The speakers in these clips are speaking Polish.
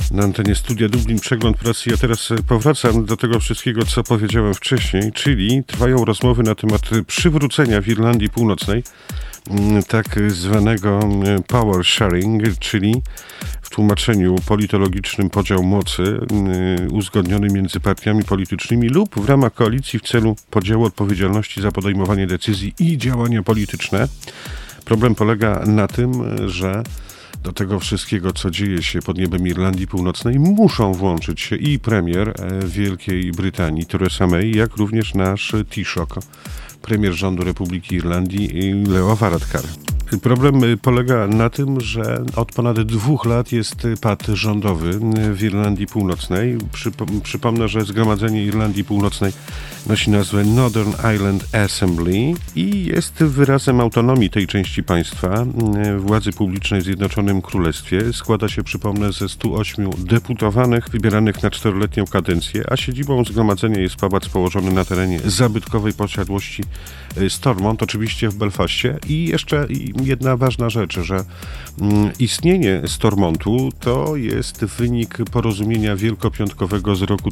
Na antenie Studia Dublin Przegląd Prasy. Ja teraz powracam do tego wszystkiego, co powiedziałem wcześniej, czyli trwają rozmowy na temat przywrócenia w Irlandii Północnej tak zwanego power sharing, czyli w tłumaczeniu politologicznym podział mocy uzgodniony między partiami politycznymi lub w ramach koalicji w celu podziału odpowiedzialności za podejmowanie decyzji i działania polityczne. Problem polega na tym, że do tego wszystkiego, co dzieje się pod niebem Irlandii Północnej, muszą włączyć się i premier Wielkiej Brytanii Theresa May, jak również nasz Taoiseach, premier rządu Republiki Irlandii Leo Varadkar. Problem polega na tym, że od ponad 2 lat jest pad rządowy w Irlandii Północnej. Przypomnę, że Zgromadzenie Irlandii Północnej nosi nazwę Northern Ireland Assembly i jest wyrazem autonomii tej części państwa, władzy publicznej w Zjednoczonym Królestwie. Składa się, przypomnę, ze 108 deputowanych wybieranych na 4-letnią kadencję, a siedzibą zgromadzenia jest pałac położony na terenie zabytkowej posiadłości Stormont, oczywiście w Belfaście. I jeszcze jedna ważna rzecz, że istnienie Stormontu to jest wynik porozumienia wielkopiątkowego z roku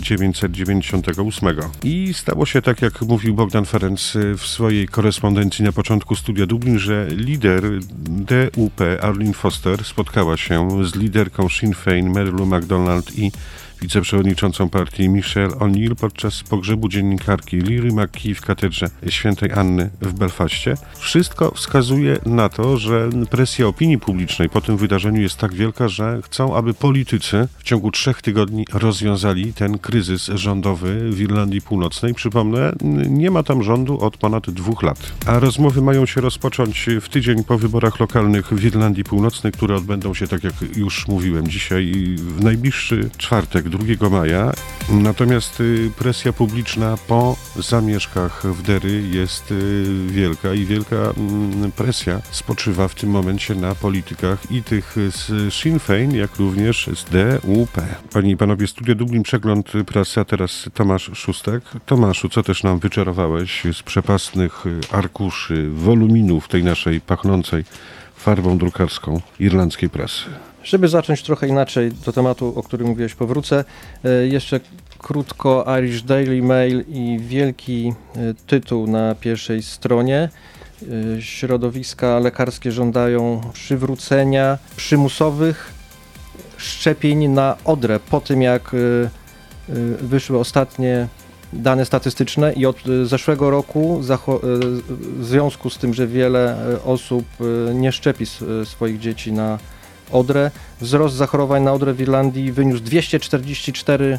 1998. I stało się tak, jak mówił Bogdan Ferenc w swojej korespondencji na początku Studia Dublin, że lider DUP Arlene Foster spotkała się z liderką Sinn Féin Mary Lou McDonald i wiceprzewodniczącą partii Michelle O'Neill podczas pogrzebu dziennikarki Liry McKee w katedrze Świętej Anny w Belfaście. Wszystko wskazuje na to, że presja opinii publicznej po tym wydarzeniu jest tak wielka, że chcą, aby politycy w ciągu 3 tygodni rozwiązali ten kryzys rządowy w Irlandii Północnej. Przypomnę, nie ma tam rządu od ponad 2 lat. A rozmowy mają się rozpocząć w tydzień po wyborach lokalnych w Irlandii Północnej, które odbędą się, tak jak już mówiłem, dzisiaj w najbliższy czwartek, 2 maja. Natomiast presja publiczna po zamieszkach w Derry jest wielka i wielka presja spoczywa w tym momencie na politykach i tych z Sinn Féin, jak również z DUP. Panie i panowie, Studio Dublin Przegląd Prasy, a teraz Tomasz Szóstek. Tomaszu, co też nam wyczarowałeś z przepastnych arkuszy, woluminów tej naszej pachnącej farbą drukarską irlandzkiej prasy? Żeby zacząć trochę inaczej do tematu, o którym mówiłeś, powrócę. Jeszcze krótko Irish Daily Mail i wielki tytuł na pierwszej stronie. Środowiska lekarskie żądają przywrócenia przymusowych szczepień na odrę po tym, jak wyszły ostatnie dane statystyczne i od zeszłego roku w związku z tym, że wiele osób nie szczepi swoich dzieci na odrę, wzrost zachorowań na odrę w Irlandii wyniósł 244%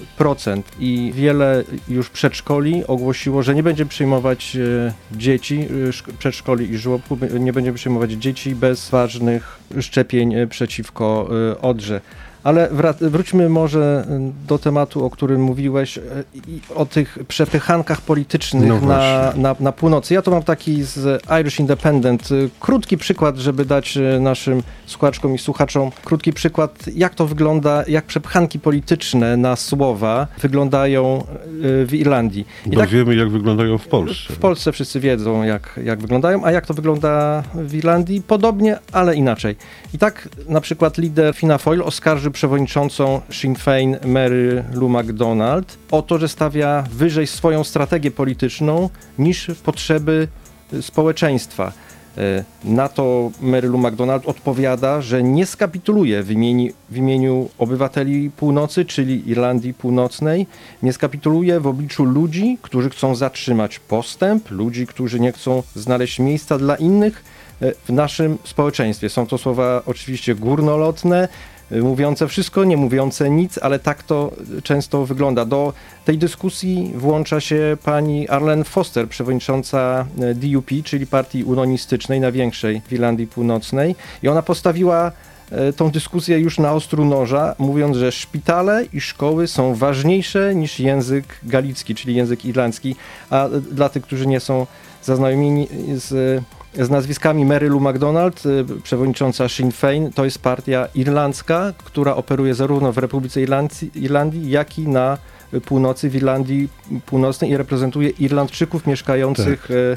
i wiele już przedszkoli ogłosiło, że nie będzie przyjmować dzieci, przedszkoli i żłobków, nie będzie przyjmować dzieci bez ważnych szczepień przeciwko odrze. Ale wróćmy może do tematu, o którym mówiłeś, o tych przepychankach politycznych na północy. Ja to mam taki z Irish Independent. Krótki przykład, żeby dać naszym słuchaczkom i słuchaczom krótki przykład, jak to wygląda, jak przepychanki polityczne na słowa wyglądają w Irlandii. Bo wiemy, jak wyglądają w Polsce. W Polsce wszyscy wiedzą, jak wyglądają, a jak to wygląda w Irlandii? Podobnie, ale inaczej. I tak na przykład lider Fianna Fáil oskarżył przewodniczącą Sinn Féin Mary Lou McDonald o to, że stawia wyżej swoją strategię polityczną niż potrzeby społeczeństwa. Na to Mary Lou McDonald odpowiada, że nie skapituluje w imieniu obywateli północy, czyli Irlandii Północnej. Nie skapituluje w obliczu ludzi, którzy chcą zatrzymać postęp, ludzi, którzy nie chcą znaleźć miejsca dla innych w naszym społeczeństwie. Są to słowa oczywiście górnolotne, mówiące wszystko, nie mówiące nic, ale tak to często wygląda. Do tej dyskusji włącza się pani Arlene Foster, przewodnicząca DUP, czyli partii unionistycznej, największej w Irlandii Północnej. I ona postawiła tą dyskusję już na ostru noża, mówiąc, że szpitale i szkoły są ważniejsze niż język galicki, czyli język irlandzki. A dla tych, którzy nie są zaznajomieni z nazwiskami, Mary Lou McDonald, przewodnicząca Sinn Féin, to jest partia irlandzka, która operuje zarówno w Republice Irlandii, jak i na północy, w Irlandii Północnej i reprezentuje Irlandczyków mieszkających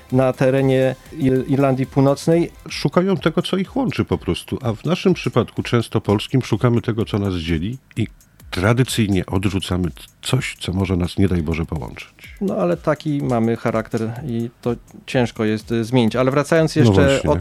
na terenie Irlandii Północnej. Szukają tego, co ich łączy po prostu, a w naszym przypadku, często polskim, szukamy tego, co nas dzieli i tradycyjnie odrzucamy coś, co może nas, nie daj Boże, połączyć. No ale taki mamy charakter i to ciężko jest zmienić. Ale wracając jeszcze o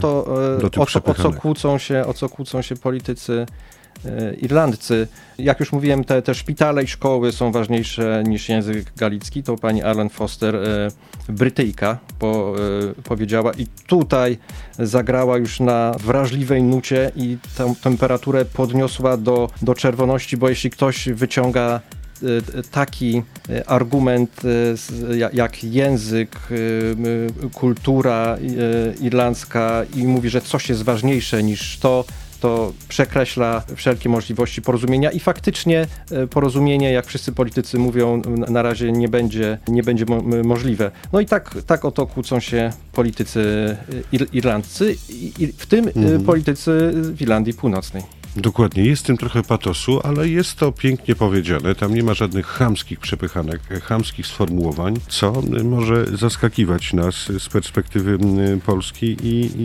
co kłócą się politycy irlandzcy. Jak już mówiłem, te szpitale i szkoły są ważniejsze niż język galicki. To pani Arlene Foster, Brytyjka, powiedziała i tutaj zagrała już na wrażliwej nucie i tę temperaturę podniosła do czerwoności, bo jeśli ktoś wyciąga taki argument jak język, kultura irlandzka i mówi, że coś jest ważniejsze niż to przekreśla wszelkie możliwości porozumienia i faktycznie porozumienie, jak wszyscy politycy mówią, na razie nie będzie możliwe. No i tak oto kłócą się politycy irlandzcy, w tym politycy w Irlandii Północnej. Dokładnie, jest w tym trochę patosu, ale jest to pięknie powiedziane. Tam nie ma żadnych chamskich przepychanek, chamskich sformułowań, co może zaskakiwać nas z perspektywy Polski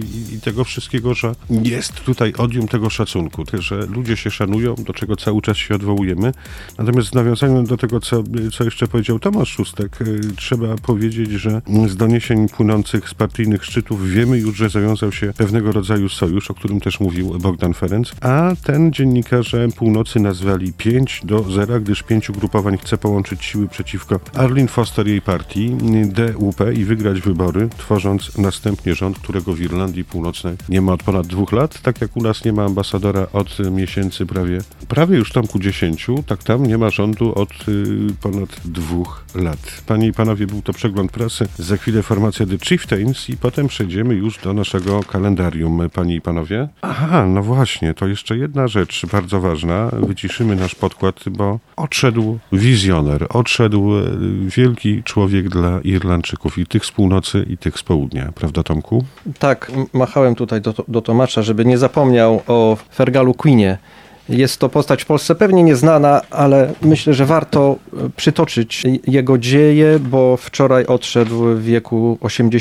i tego wszystkiego, że jest tutaj odium tego szacunku, że ludzie się szanują, do czego cały czas się odwołujemy. Natomiast w nawiązaniu do tego, co jeszcze powiedział Tomasz Szóstek, trzeba powiedzieć, że z doniesień płynących z partyjnych szczytów wiemy już, że zawiązał się pewnego rodzaju sojusz, o którym też mówił Bogdan Ferenc, a ten dziennikarze północy nazwali 5-0, gdyż 5 ugrupowań chce połączyć siły przeciwko Arlene Foster i jej partii DUP i wygrać wybory, tworząc następnie rząd, którego w Irlandii Północnej nie ma od ponad 2 lat, tak jak u nas nie ma ambasadora od miesięcy prawie już Tomku 10, tak tam nie ma rządu od ponad 2 lat. Panie i panowie, był to przegląd prasy, za chwilę formacja The Chieftains i potem przejdziemy już do naszego kalendarium, panie i panowie. Aha, no właśnie, to jeszcze jedna rzecz bardzo ważna. Wyciszymy nasz podkład, bo odszedł wizjoner, odszedł wielki człowiek dla Irlandczyków i tych z północy i tych z południa. Prawda, Tomku? Tak, machałem tutaj do Tomasza, żeby nie zapomniał o Fergalu Queenie. Jest to postać w Polsce pewnie nieznana, ale myślę, że warto przytoczyć jego dzieje, bo wczoraj odszedł w wieku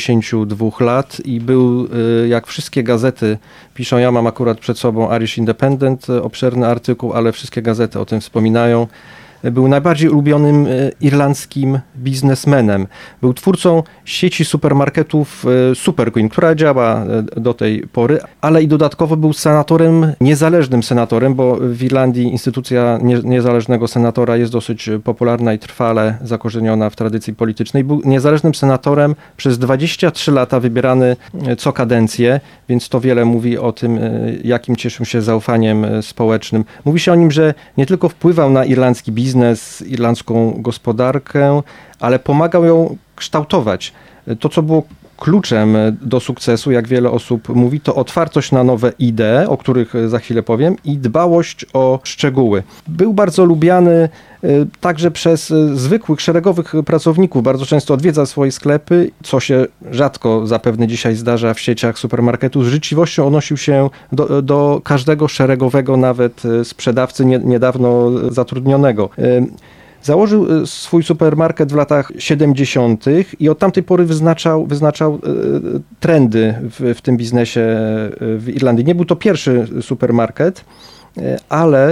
82 lat i był, jak wszystkie gazety piszą, ja mam akurat przed sobą Irish Independent, obszerny artykuł, ale wszystkie gazety o tym wspominają. Był najbardziej ulubionym irlandzkim biznesmenem. Był twórcą sieci supermarketów Super Queen, która działa do tej pory, ale i dodatkowo był senatorem, niezależnym senatorem, bo w Irlandii instytucja niezależnego senatora jest dosyć popularna i trwale zakorzeniona w tradycji politycznej. Był niezależnym senatorem przez 23 lata, wybierany co kadencję, więc to wiele mówi o tym, jakim cieszył się zaufaniem społecznym. Mówi się o nim, że nie tylko wpływał na irlandzki biznes, irlandzką gospodarkę, ale pomagał ją kształtować. To, co było kluczem do sukcesu, jak wiele osób mówi, to otwartość na nowe idee, o których za chwilę powiem, i dbałość o szczegóły. Był bardzo lubiany także przez zwykłych, szeregowych pracowników. Bardzo często odwiedzał swoje sklepy, co się rzadko zapewne dzisiaj zdarza w sieciach supermarketów. Z życzliwością odnosił się do każdego szeregowego, nawet sprzedawcy niedawno zatrudnionego. Założył swój supermarket w latach 70. i od tamtej pory wyznaczał trendy w tym biznesie w Irlandii. Nie był to pierwszy supermarket, ale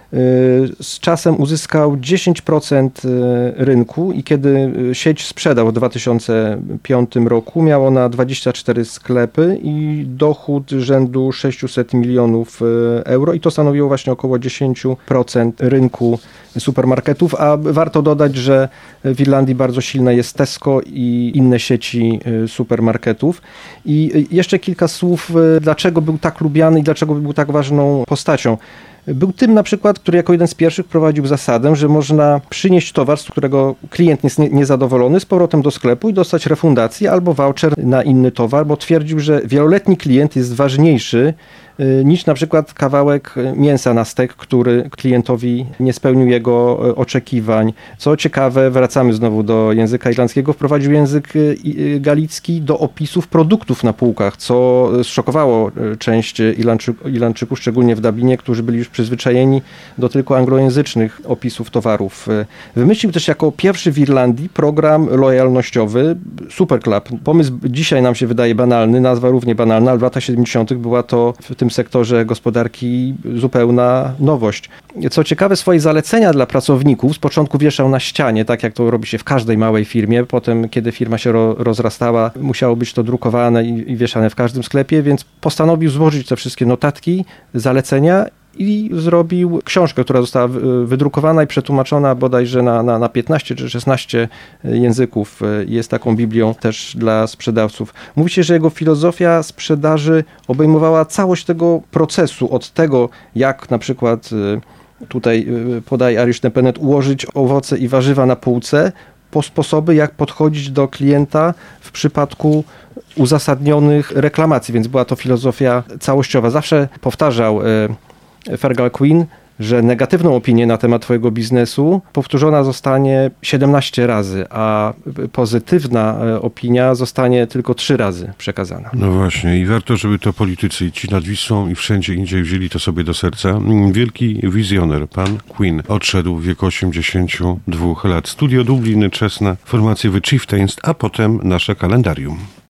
z czasem uzyskał 10% rynku i kiedy sieć sprzedał w 2005 roku, miała ona 24 sklepy i dochód rzędu 600 milionów euro i to stanowiło właśnie około 10% rynku supermarketów, a warto dodać, że w Irlandii bardzo silne jest Tesco i inne sieci supermarketów. I jeszcze kilka słów, dlaczego był tak lubiany i dlaczego był tak ważną postacią. Był tym na przykład, który jako jeden z pierwszych wprowadził zasadę, że można przynieść towar, z którego klient jest niezadowolony, z powrotem do sklepu i dostać refundację albo voucher na inny towar, bo twierdził, że wieloletni klient jest ważniejszy niż na przykład kawałek mięsa na stek, który klientowi nie spełnił jego oczekiwań. Co ciekawe, wracamy znowu do języka irlandzkiego, wprowadził język galicki do opisów produktów na półkach, co zszokowało część Irlandczyków, szczególnie w Dublinie, którzy byli już przyzwyczajeni do tylko anglojęzycznych opisów towarów. Wymyślił też jako pierwszy w Irlandii program lojalnościowy Super Club. Pomysł dzisiaj nam się wydaje banalny, nazwa równie banalna, ale w latach 70. była to w tym sektorze gospodarki zupełna nowość. Co ciekawe, swoje zalecenia dla pracowników z początku wieszał na ścianie, tak jak to robi się w każdej małej firmie. Potem, kiedy firma się rozrastała, musiało być to drukowane i wieszane w każdym sklepie, więc postanowił złożyć te wszystkie notatki, zalecenia i zrobił książkę, która została wydrukowana i przetłumaczona bodajże na 15 czy 16 języków. Jest taką Biblią też dla sprzedawców. Mówi się, że jego filozofia sprzedaży obejmowała całość tego procesu, od tego, jak na przykład tutaj podaje Irish Independent, ułożyć owoce i warzywa na półce, po sposoby, jak podchodzić do klienta w przypadku uzasadnionych reklamacji, więc była to filozofia całościowa. Zawsze powtarzał Fergal Quinn, że negatywną opinię na temat twojego biznesu powtórzona zostanie 17 razy, a pozytywna opinia zostanie tylko 3 razy przekazana. No właśnie, i warto, żeby to politycy i ci nad Wisłą i wszędzie indziej wzięli to sobie do serca. Wielki wizjoner, pan Quinn, odszedł w wieku 82 lat. Studio Dublin, czas na formację The Chieftains, a potem nasze kalendarium.